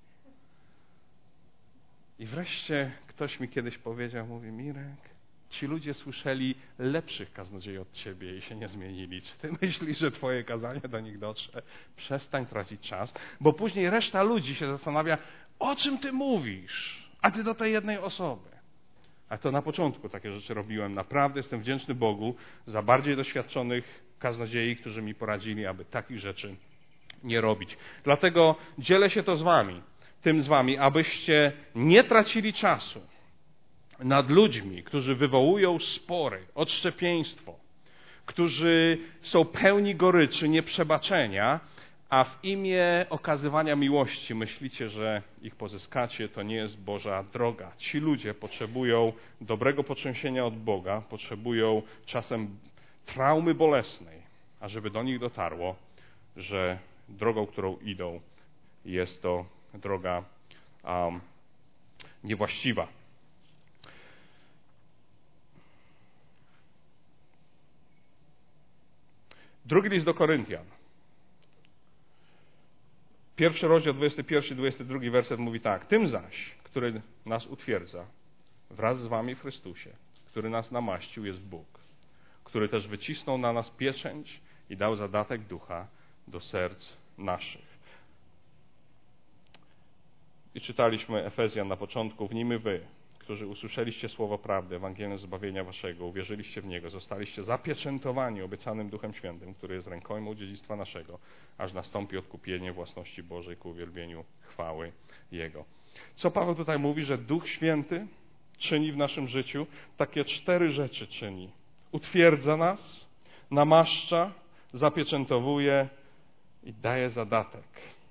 S2: I wreszcie ktoś mi kiedyś powiedział, mówi, Mirek, ci ludzie słyszeli lepszych kaznodziei od ciebie i się nie zmienili. Czy ty myślisz, że twoje kazanie do nich dotrze? Przestań tracić czas, bo później reszta ludzi się zastanawia, o czym ty mówisz, a ty do tej jednej osoby. A to na początku takie rzeczy robiłem. Naprawdę jestem wdzięczny Bogu za bardziej doświadczonych kaznodziei, którzy mi poradzili, aby takich rzeczy nie robić. Dlatego dzielę się to z wami, tym z wami, abyście nie tracili czasu nad ludźmi, którzy wywołują spory, odszczepieństwo, którzy są pełni goryczy, nieprzebaczenia, a w imię okazywania miłości myślicie, że ich pozyskacie, to nie jest Boża droga. Ci ludzie potrzebują dobrego potrzęsienia od Boga, potrzebują czasem traumy bolesnej, ażeby do nich dotarło, że drogą, którą idą, jest to droga um, niewłaściwa. Drugi list do Koryntian. Pierwszy rozdział, dwudziesty pierwszy, dwudziesty drugi werset mówi tak. Tym zaś, który nas utwierdza wraz z wami w Chrystusie, który nas namaścił, jest Bóg, który też wycisnął na nas pieczęć i dał zadatek ducha do serc naszych. I czytaliśmy Efezjan na początku, w nim wy, którzy usłyszeliście słowo prawdy, Ewangelium zbawienia waszego, uwierzyliście w niego, zostaliście zapieczętowani obiecanym Duchem Świętym, który jest rękojmą dziedzictwa naszego, aż nastąpi odkupienie własności Bożej ku uwielbieniu chwały Jego. Co Paweł tutaj mówi, że Duch Święty czyni w naszym życiu? Takie cztery rzeczy czyni. Utwierdza nas, namaszcza, zapieczętowuje i daje zadatek.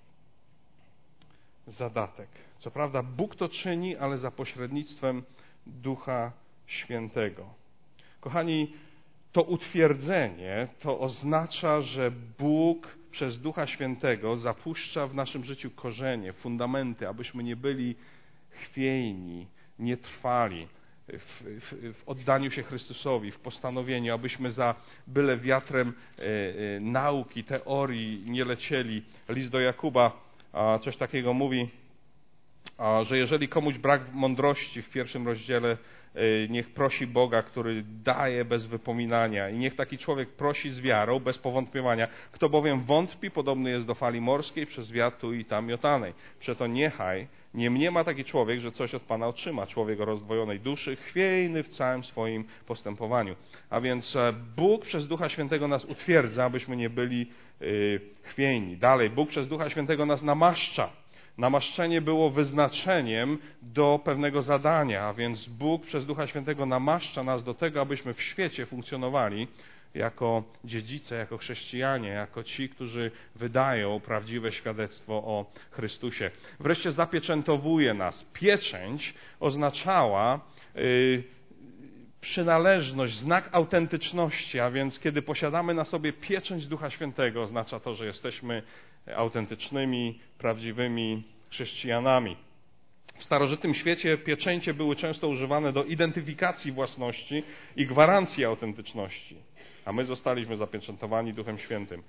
S2: Zadatek. Co prawda Bóg to czyni, ale za pośrednictwem Ducha Świętego. Kochani, to utwierdzenie to oznacza, że Bóg przez Ducha Świętego zapuszcza w naszym życiu korzenie, fundamenty, abyśmy nie byli chwiejni, nie trwali w, w, w oddaniu się Chrystusowi, w postanowieniu, abyśmy za byle wiatrem e, e, nauki, teorii nie lecieli. List do Jakuba a, coś takiego mówi, a, że jeżeli komuś brak mądrości w pierwszym rozdziale, niech prosi Boga, który daje bez wypominania i niech taki człowiek prosi z wiarą, bez powątpiewania. Kto bowiem wątpi, podobny jest do fali morskiej, przez wiatr tu i tam miotanej. Przeto niechaj nie mniema taki człowiek, że coś od Pana otrzyma. Człowiek o rozdwojonej duszy, chwiejny w całym swoim postępowaniu. A więc Bóg przez Ducha Świętego nas utwierdza, abyśmy nie byli yy, chwiejni. Dalej, Bóg przez Ducha Świętego nas namaszcza. Namaszczenie było wyznaczeniem do pewnego zadania, a więc Bóg przez Ducha Świętego namaszcza nas do tego, abyśmy w świecie funkcjonowali jako dziedzice, jako chrześcijanie, jako ci, którzy wydają prawdziwe świadectwo o Chrystusie. Wreszcie zapieczętowuje nas. Pieczęć oznaczała yy, przynależność, znak autentyczności, a więc kiedy posiadamy na sobie pieczęć Ducha Świętego, oznacza to, że jesteśmy autentycznymi, prawdziwymi chrześcijanami. W starożytnym świecie pieczęcie były często używane do identyfikacji własności i gwarancji autentyczności, a my zostaliśmy zapieczętowani Duchem Świętym.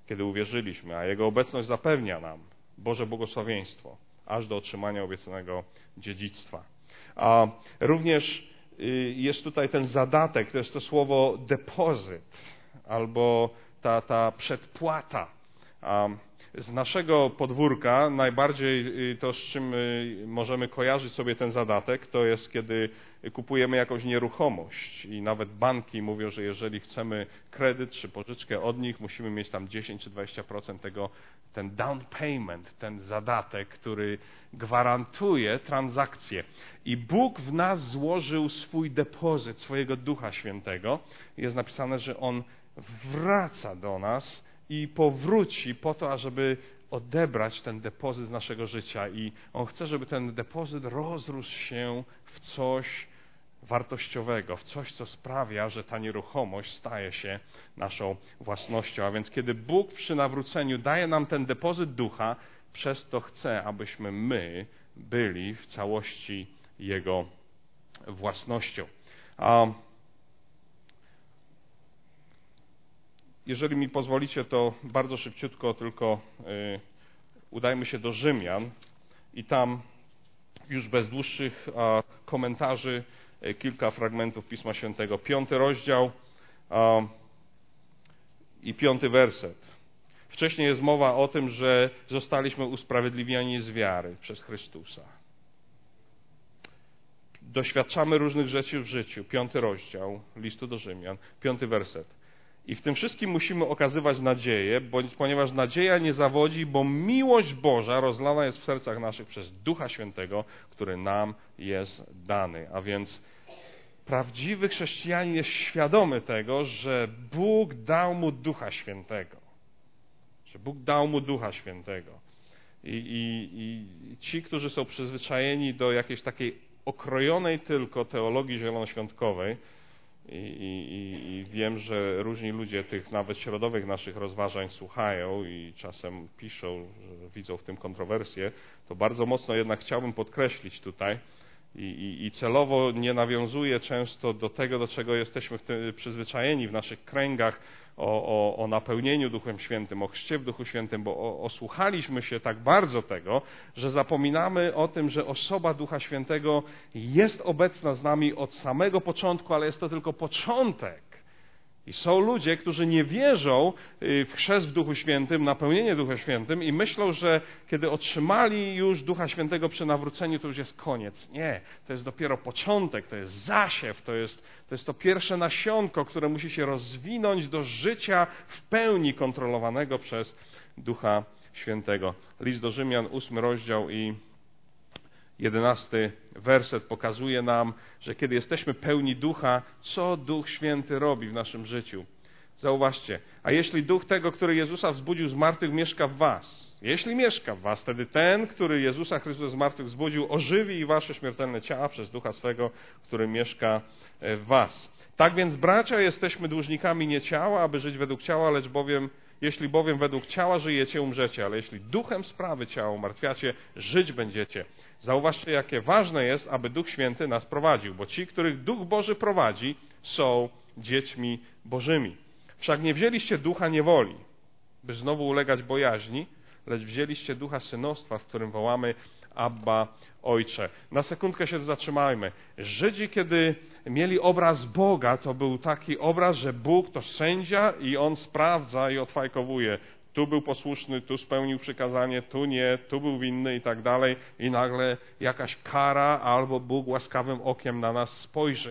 S2: kiedy uwierzyliśmy, a Jego obecność zapewnia nam Boże błogosławieństwo, aż do otrzymania obiecanego dziedzictwa. A również jest tutaj ten zadatek, to jest to słowo depozyt, albo ta, ta przedpłata. Z naszego podwórka najbardziej to, z czym możemy kojarzyć sobie ten zadatek, to jest, kiedy kupujemy jakąś nieruchomość i nawet banki mówią, że jeżeli chcemy kredyt czy pożyczkę od nich, musimy mieć tam dziesięć czy dwadzieścia procent tego, ten down payment, ten zadatek, który gwarantuje transakcję. I Bóg w nas złożył swój depozyt, swojego Ducha Świętego. Jest napisane, że On wraca do nas i powróci po to, ażeby odebrać ten depozyt z naszego życia. I On chce, żeby ten depozyt rozrósł się w coś wartościowego, w coś, co sprawia, że ta nieruchomość staje się naszą własnością. A więc kiedy Bóg przy nawróceniu daje nam ten depozyt Ducha, przez to chce, abyśmy my byli w całości Jego własnością. A jeżeli mi pozwolicie, to bardzo szybciutko tylko y, udajmy się do Rzymian i tam już bez dłuższych a, komentarzy y, kilka fragmentów Pisma Świętego. Piąty rozdział a, i piąty werset. Wcześniej jest mowa o tym, że zostaliśmy usprawiedliwieni z wiary przez Chrystusa. Doświadczamy różnych rzeczy w życiu. Piąty rozdział listu do Rzymian, piąty werset. I w tym wszystkim musimy okazywać nadzieję, ponieważ nadzieja nie zawodzi, bo miłość Boża rozlana jest w sercach naszych przez Ducha Świętego, który nam jest dany. A więc prawdziwy chrześcijanin jest świadomy tego, że Bóg dał mu Ducha Świętego. Że Bóg dał mu Ducha Świętego. I, i, i ci, którzy są przyzwyczajeni do jakiejś takiej okrojonej tylko teologii zielonoświątkowej, I, i, I wiem, że różni ludzie tych nawet środowych naszych rozważań słuchają i czasem piszą, że widzą w tym kontrowersję, to bardzo mocno jednak chciałbym podkreślić tutaj i, i, i celowo nie nawiązuję często do tego, do czego jesteśmy w tym przyzwyczajeni w naszych kręgach, o, o, o napełnieniu Duchem Świętym, o chrzcie w Duchu Świętym, bo o, osłuchaliśmy się tak bardzo tego, że zapominamy o tym, że osoba Ducha Świętego jest obecna z nami od samego początku, ale jest to tylko początek. I są ludzie, którzy nie wierzą w chrzest w Duchu Świętym, napełnienie Duchem Świętym i myślą, że kiedy otrzymali już Ducha Świętego przy nawróceniu, to już jest koniec. Nie, to jest dopiero początek, to jest zasiew, to jest to, jest to pierwsze nasionko, które musi się rozwinąć do życia w pełni kontrolowanego przez Ducha Świętego. List do Rzymian, ósmy rozdział i jedenasty werset pokazuje nam, że kiedy jesteśmy pełni Ducha, co Duch Święty robi w naszym życiu. Zauważcie, a jeśli Duch tego, który Jezusa wzbudził z martwych, mieszka w was, jeśli mieszka w was, wtedy ten, który Jezusa Chrystusa z martwych wzbudził, ożywi i wasze śmiertelne ciała przez Ducha swego, który mieszka w was. Tak więc, bracia, jesteśmy dłużnikami nie ciała, aby żyć według ciała, lecz bowiem jeśli bowiem według ciała żyjecie, umrzecie, ale jeśli duchem sprawy ciała umartwiacie, żyć będziecie. Zauważcie, jakie ważne jest, aby Duch Święty nas prowadził, bo ci, których Duch Boży prowadzi, są dziećmi Bożymi. Wszak nie wzięliście ducha niewoli, by znowu ulegać bojaźni, lecz wzięliście ducha synostwa, w którym wołamy Abba, Ojcze. Na sekundkę się zatrzymajmy. Żydzi, kiedy mieli obraz Boga, to był taki obraz, że Bóg to sędzia i On sprawdza i odfajkowuje. Tu był posłuszny, tu spełnił przykazanie, tu nie, tu był winny i tak dalej. I nagle jakaś kara albo Bóg łaskawym okiem na nas spojrzy.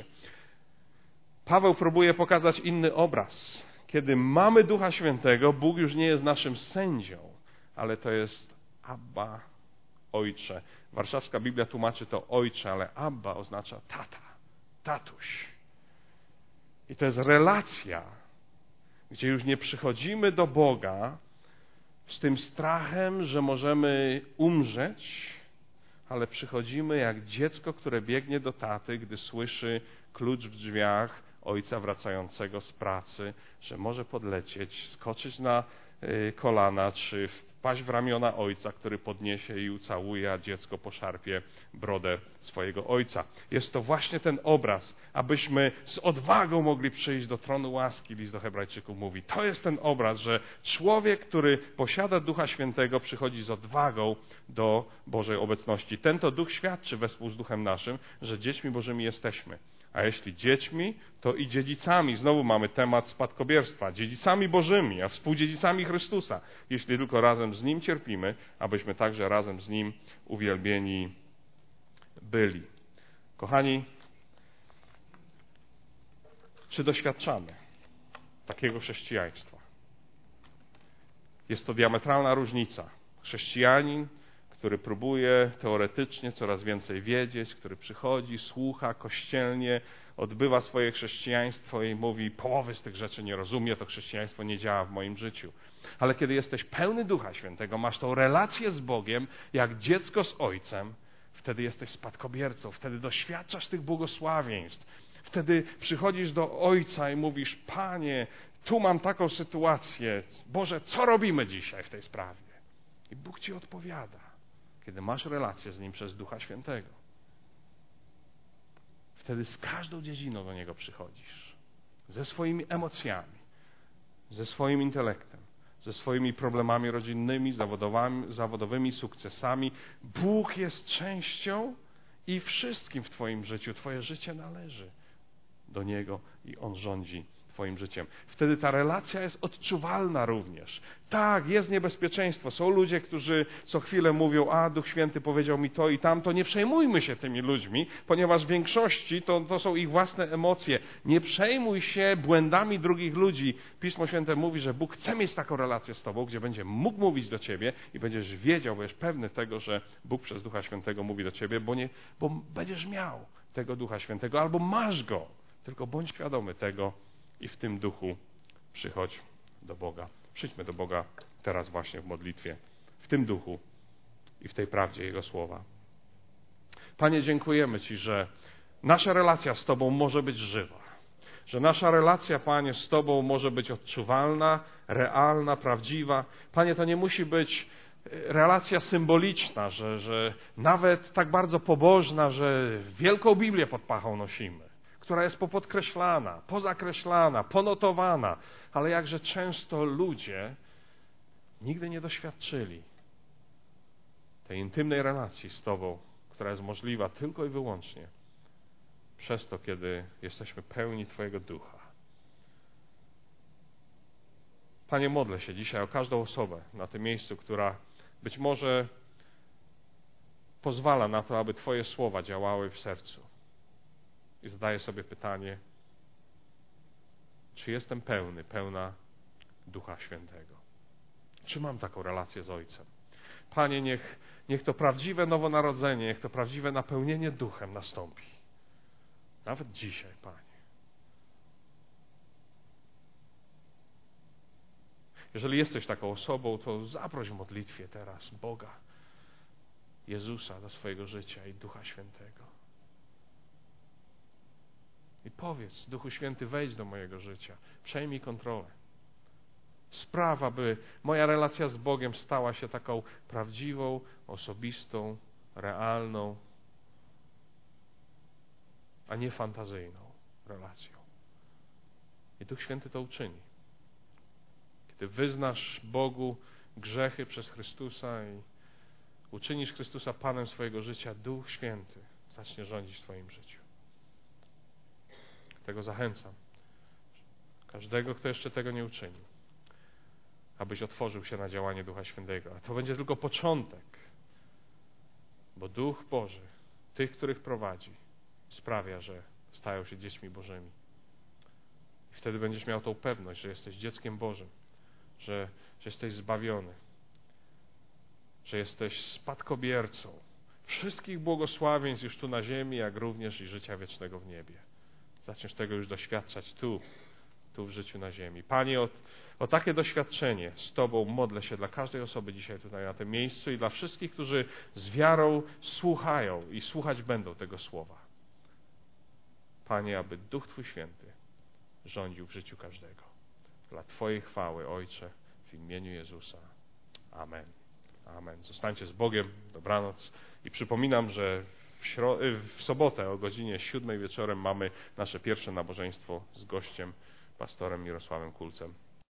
S2: Paweł próbuje pokazać inny obraz. Kiedy mamy Ducha Świętego, Bóg już nie jest naszym sędzią, ale to jest Abba, Ojcze. Warszawska Biblia tłumaczy to Ojcze, ale Abba oznacza tata, tatuś. I to jest relacja, gdzie już nie przychodzimy do Boga z tym strachem, że możemy umrzeć, ale przychodzimy jak dziecko, które biegnie do taty, gdy słyszy klucz w drzwiach ojca wracającego z pracy, że może podlecieć, skoczyć na kolana, czy wpaść w ramiona ojca, który podniesie i ucałuje, a dziecko poszarpie brodę swojego Ojca. Jest to właśnie ten obraz, abyśmy z odwagą mogli przyjść do tronu łaski, list do Hebrajczyków mówi. To jest ten obraz, że człowiek, który posiada Ducha Świętego, przychodzi z odwagą do Bożej obecności. Ten to Duch świadczy wespół z Duchem naszym, że dziećmi Bożymi jesteśmy. A jeśli dziećmi, to i dziedzicami. Znowu mamy temat spadkobierstwa. Dziedzicami Bożymi, a współdziedzicami Chrystusa. Jeśli tylko razem z Nim cierpimy, abyśmy także razem z Nim uwielbieni byli. Kochani, czy doświadczamy takiego chrześcijaństwa? Jest to diametralna różnica. Chrześcijanin, który próbuje teoretycznie coraz więcej wiedzieć, który przychodzi, słucha kościelnie, odbywa swoje chrześcijaństwo i mówi, połowy z tych rzeczy nie rozumie, to chrześcijaństwo nie działa w moim życiu. Ale kiedy jesteś pełny Ducha Świętego, masz tą relację z Bogiem, jak dziecko z Ojcem, wtedy jesteś spadkobiercą, wtedy doświadczasz tych błogosławieństw. Wtedy przychodzisz do Ojca i mówisz, Panie, tu mam taką sytuację, Boże, co robimy dzisiaj w tej sprawie? I Bóg Ci odpowiada, kiedy masz relację z Nim przez Ducha Świętego. Wtedy z każdą dziedziną do Niego przychodzisz. Ze swoimi emocjami, ze swoim intelektem, ze swoimi problemami rodzinnymi, zawodowymi, zawodowymi sukcesami. Bóg jest częścią i wszystkim w Twoim życiu. Twoje życie należy do Niego i On rządzi Twoim życiem. Wtedy ta relacja jest odczuwalna również. Tak, jest niebezpieczeństwo. Są ludzie, którzy co chwilę mówią, a Duch Święty powiedział mi to i tamto. Nie przejmujmy się tymi ludźmi, ponieważ w większości to, to są ich własne emocje. Nie przejmuj się błędami drugich ludzi. Pismo Święte mówi, że Bóg chce mieć taką relację z Tobą, gdzie będzie mógł mówić do Ciebie i będziesz wiedział, będziesz pewny tego, że Bóg przez Ducha Świętego mówi do Ciebie, bo, nie, bo będziesz miał tego Ducha Świętego albo masz Go. Tylko bądź świadomy tego, i w tym duchu przychodź do Boga. Przyjdźmy do Boga teraz właśnie w modlitwie. W tym duchu i w tej prawdzie Jego słowa. Panie, dziękujemy Ci, że nasza relacja z Tobą może być żywa. Że nasza relacja, Panie, z Tobą może być odczuwalna, realna, prawdziwa. Panie, to nie musi być relacja symboliczna, że, że nawet tak bardzo pobożna, że wielką Biblię pod pachą nosimy, która jest popodkreślana, pozakreślana, ponotowana, ale jakże często ludzie nigdy nie doświadczyli tej intymnej relacji z Tobą, która jest możliwa tylko i wyłącznie przez to, kiedy jesteśmy pełni Twojego Ducha. Panie, modlę się dzisiaj o każdą osobę na tym miejscu, która być może pozwala na to, aby Twoje słowa działały w sercu. I zadaję sobie pytanie, czy jestem pełny, pełna Ducha Świętego? Czy mam taką relację z Ojcem? Panie, niech, niech to prawdziwe nowonarodzenie, niech to prawdziwe napełnienie Duchem nastąpi. Nawet dzisiaj, Panie. Jeżeli jesteś taką osobą, to zaproś w modlitwie teraz Boga, Jezusa do swojego życia i Ducha Świętego. I powiedz, Duchu Święty, wejdź do mojego życia, przejmij kontrolę. Spraw, aby moja relacja z Bogiem stała się taką prawdziwą, osobistą, realną, a nie fantazyjną relacją. I Duch Święty to uczyni. Kiedy wyznasz Bogu grzechy przez Chrystusa i uczynisz Chrystusa Panem swojego życia, Duch Święty zacznie rządzić w Twoim życiu. Tego zachęcam. Każdego, kto jeszcze tego nie uczynił, abyś otworzył się na działanie Ducha Świętego. A to będzie tylko początek, bo Duch Boży, tych, których prowadzi, sprawia, że stają się dziećmi Bożymi. I wtedy będziesz miał tą pewność, że jesteś dzieckiem Bożym, że, że jesteś zbawiony, że jesteś spadkobiercą wszystkich błogosławieństw już tu na ziemi, jak również i życia wiecznego w niebie. Zaczniesz tego już doświadczać tu, tu w życiu na ziemi. Panie, o, o takie doświadczenie z Tobą modlę się dla każdej osoby dzisiaj tutaj na tym miejscu i dla wszystkich, którzy z wiarą słuchają i słuchać będą tego słowa. Panie, aby Duch Twój Święty rządził w życiu każdego. Dla Twojej chwały, Ojcze, w imieniu Jezusa. Amen. Amen. Zostańcie z Bogiem. Dobranoc. I przypominam, że w śro- w sobotę o godzinie siódmej wieczorem mamy nasze pierwsze nabożeństwo z gościem, pastorem Mirosławem Kulcem.